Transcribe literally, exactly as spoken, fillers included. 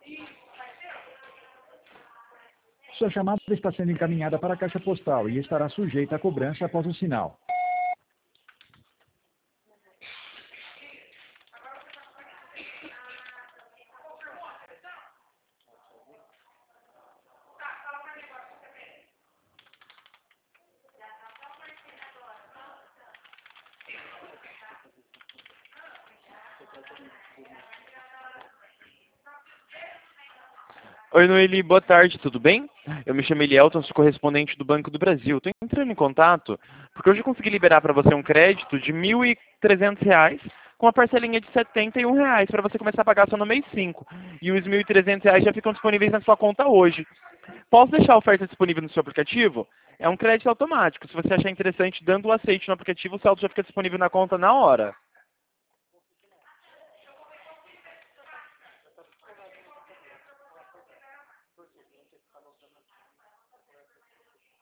Sua chamada está sendo encaminhada para a caixa postal e estará sujeita a cobrança após o sinal. Oi, Noeli, boa tarde, tudo bem? Eu me chamo Elielton, sou correspondente do Banco do Brasil. Estou entrando em contato porque hoje eu consegui liberar para você um crédito de mil e trezentos reais com a parcelinha de setenta e um reais para você começar a pagar só no mês cinco. E os mil e trezentos reais já ficam disponíveis na sua conta hoje. Posso deixar a oferta disponível no seu aplicativo? É um crédito automático. Se você achar interessante, dando o aceite no aplicativo, o saldo já fica disponível na conta na hora.